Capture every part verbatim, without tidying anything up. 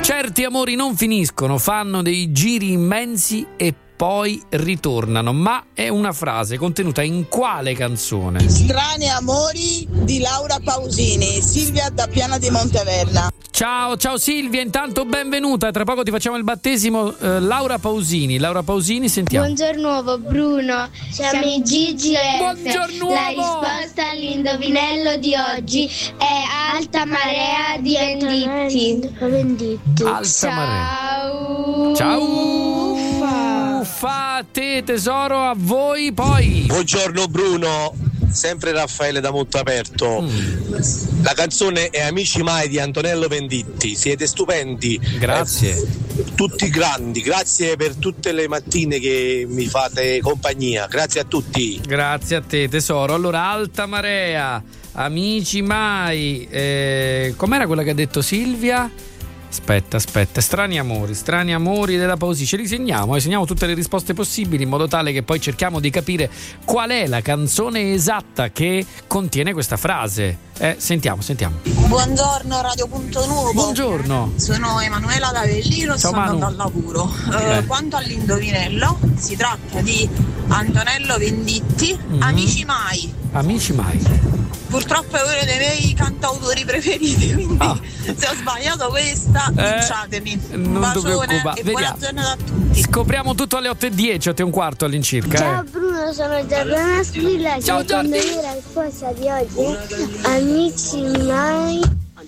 Certi amori non finiscono, fanno dei giri immensi e poi ritornano. Ma è una frase contenuta in quale canzone? Strani amori di Laura Pausini. Silvia da Piana di Monteverna. Ciao, ciao Silvia, intanto benvenuta. Tra poco ti facciamo il battesimo. eh, Laura Pausini. Laura Pausini, sentiamo. Buongiorno Bruno, siamo Gigi e Buongiorno La risposta all'indovinello di oggi è Alta Marea di Venditti. Alta Marea. Ciao. Ciao. Uffa a te tesoro, a voi poi. Buongiorno Bruno, sempre Raffaele da Montaperto. Mm. La canzone è Amici Mai di Antonello Venditti. Siete stupendi. Grazie. Eh, tutti grandi. Grazie per tutte le mattine che mi fate compagnia. Grazie a tutti. Grazie a te tesoro. Allora, Alta Marea, Amici Mai, eh, com'era quella che ha detto Silvia? Aspetta, aspetta, strani amori, strani amori della Pausini. Ce li segniamo, eh? Segniamo tutte le risposte possibili in modo tale che poi cerchiamo di capire qual è la canzone esatta che contiene questa frase. Eh, sentiamo, sentiamo. Buongiorno Radio Punto Nuovo. Buongiorno. Sono Emanuela da Avellino, Ciao, sto Manu. andando al lavoro. Eh. Eh, quanto all'indovinello, si tratta di Antonello Venditti, Mhm. Amici Mai. Amici Mai. Purtroppo è uno dei miei cantautori preferiti, quindi Ah. se ho sbagliato questa, Eh, vinciatemi. Un non ti bacione preoccupare. e buona Vediamo. giornata a tutti. Scopriamo tutto alle otto e dieci, otto e un quarto all'incirca. Ciao Eh. Bruno, sono Giordana Squilla. Ciao, Secondo Giordi. me la risposta di oggi Amici Mai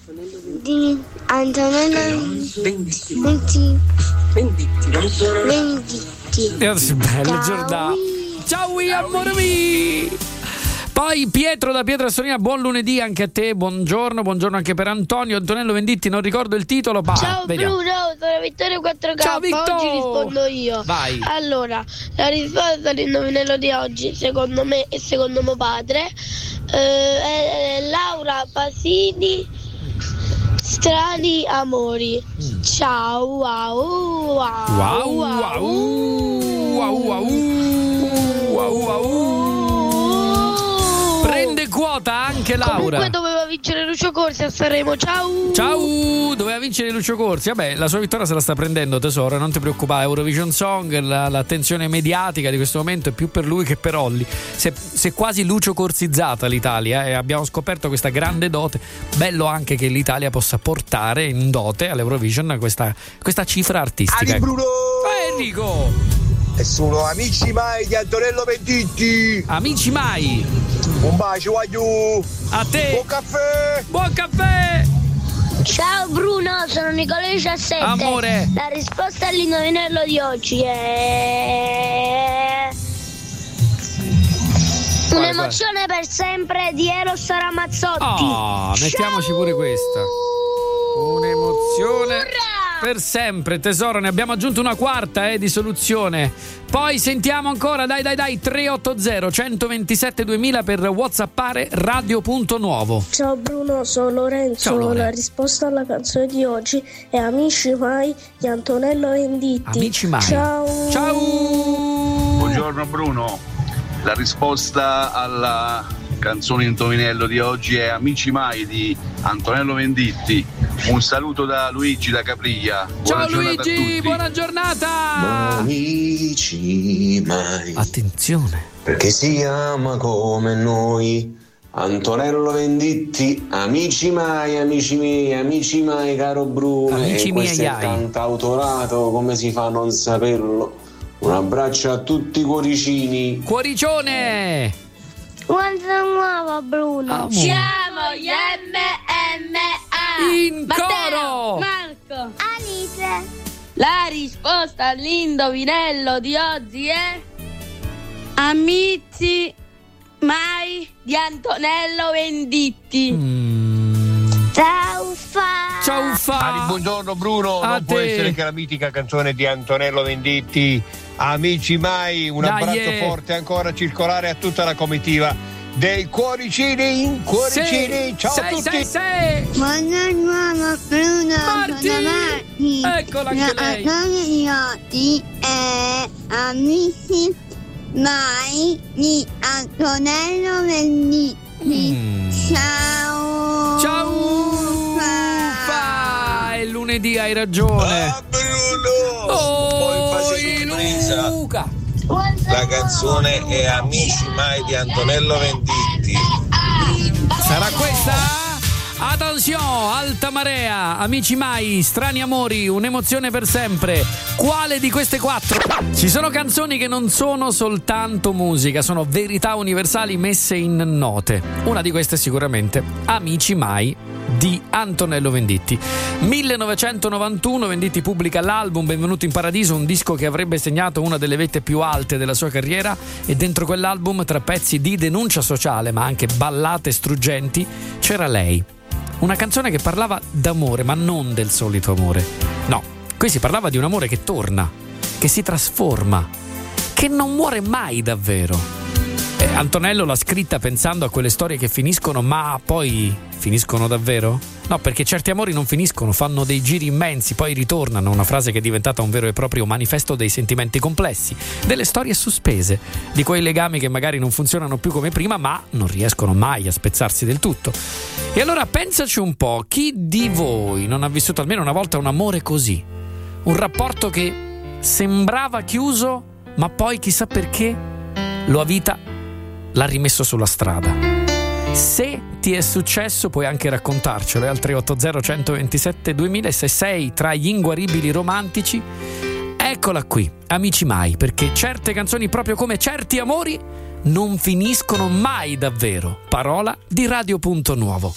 di Antonello Venditti. Venditti. Eh, sì, bello, Ciao. Giordano. Ciao, amore mio. Poi Pietro da Pietrassolina, buon lunedì anche a te, buongiorno, buongiorno anche per Antonio. Antonello Venditti, non ricordo il titolo, ma Ciao vediamo. Bruno, sono Vittorio quattro K. Ciao, Vittor. Oggi rispondo io. Vai. Allora, la risposta all'indovinello di oggi, secondo me e secondo mio padre, eh, è Laura Pausini. Strani amori. Ciao, wow, wow, Wow, wow, wow, wow, wow, wow. Prende quota anche Laura. Comunque doveva vincere Lucio Corsi a Sanremo. Ciao. Ciao, doveva vincere Lucio Corsi. Vabbè, la sua vittoria se la sta prendendo, tesoro, non ti preoccupare. Eurovision Song, la, l'attenzione mediatica di questo momento è più per lui che per Olli. Si è, si è quasi Lucio Corsizzata l'Italia e abbiamo scoperto questa grande dote. Bello anche che l'Italia possa portare in dote all'Eurovision questa, questa cifra artistica. Ali Bruno! Eh, Enrico! E sono Amici Mai di Antonello Venditti. Amici Mai! Un bacio, voglio. A te! Buon caffè! Buon caffè! Ciao Bruno, sono Nicola diciassette. Amore. La risposta all'indovinello di oggi è Quale, Un'emozione per sempre di Eros Ramazzotti. Ah, mettiamoci pure questa. Un'emozione per sempre, tesoro. Ne abbiamo aggiunto una quarta eh, di soluzione. Poi sentiamo ancora, dai dai dai, tre otto zero uno due sette duemila per whatsappare Radio Punto Nuovo. Ciao Bruno, sono Lorenzo. Ciao, Lore. La risposta alla canzone di oggi è Amici Mai di Antonello Venditti. Amici Mai. Ciao. Ciao. Buongiorno Bruno, la risposta alla canzone indovinello di oggi è Amici Mai di Antonello Venditti. Un saluto da Luigi da Capriglia. Buona Ciao giornata a Luigi, tutti. buona giornata. Amici mai, Attenzione. perché si ama come noi. Antonello Venditti, amici mai, amici miei, amici mai, caro Bruno. Amici e questo miei, è cantautorato, come si fa a non saperlo? Un abbraccio a tutti i cuoricini. Cuoricione. Quanto nuovo Bruno. Amo. Siamo gli M M A. In coro. Marco. Alice. La risposta all'indovinello di oggi è Amici Mai di Antonello Venditti. Mm. Ciao fa. Ciao Fa. Ali, buongiorno Bruno, A non può te. essere che la mitica canzone di Antonello Venditti, Amici Mai, un Dai, abbraccio eh. forte ancora circolare a tutta la comitiva dei cuoricini in cuoricini, ciao sei, a tutti! sei, sei. Buongiorno Bruno. Marti. Sono Marti. Eccola anche La lei. canzone di oggi è Amici Mai di Antonello Venditti. Mm. Ciao. Ciao Fa. È lunedì lunedì, hai ragione. Ah, Bruno! Oh, Poi sorpresa. Luca. La canzone è Amici mai di Antonello Venditti. Sarà questa? Attenzione, Alta Marea, Amici mai, Strani amori, un'emozione per sempre. Quale di queste quattro? Ci sono canzoni che non sono soltanto musica, sono verità universali messe in note. Una di queste sicuramente Amici mai di Antonello Venditti. millenovecentonovantuno Venditti pubblica l'album Benvenuto in Paradiso, un disco che avrebbe segnato una delle vette più alte della sua carriera, e dentro quell'album, tra pezzi di denuncia sociale ma anche ballate struggenti, c'era lei. Una canzone che parlava d'amore, ma non del solito amore. No, qui si parlava di un amore che torna, che si trasforma, che non muore mai davvero. E Antonello l'ha scritta pensando a quelle storie che finiscono, ma poi finiscono davvero? No, perché certi amori non finiscono, fanno dei giri immensi, poi ritornano, una frase che è diventata un vero e proprio manifesto dei sentimenti complessi, delle storie sospese, di quei legami che magari non funzionano più come prima, ma non riescono mai a spezzarsi del tutto. E allora pensaci un po', chi di voi non ha vissuto almeno una volta un amore così? Un rapporto che sembrava chiuso, ma poi chissà perché la vita l'ha rimesso sulla strada. Se ti è successo puoi anche raccontarcelo al tre otto zero uno due sette duemila, e se sei tra gli inguaribili romantici, eccola qui, Amici mai, perché certe canzoni, proprio come certi amori, non finiscono mai davvero. Parola di Radio Punto Nuovo.